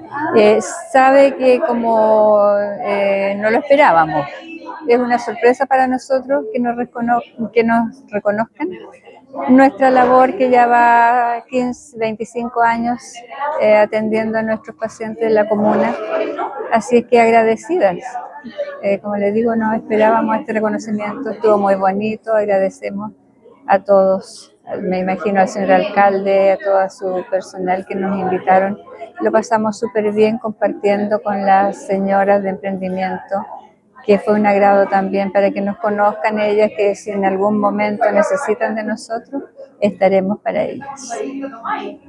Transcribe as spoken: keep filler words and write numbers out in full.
Eh, sabe que como eh, no lo esperábamos, es una sorpresa para nosotros que nos, recono que nos reconozcan nuestra labor, que ya va quince, veinticinco años eh, atendiendo a nuestros pacientes en la comuna, así es que agradecidas. Eh, como les digo, no esperábamos este reconocimiento, estuvo muy bonito, agradecemos a todos, me imagino al señor alcalde, a todo su personal que nos invitaron. Lo pasamos súper bien compartiendo con las señoras de emprendimiento, que fue un agrado también para que nos conozcan ellas, que si en algún momento necesitan de nosotros, estaremos para ellas.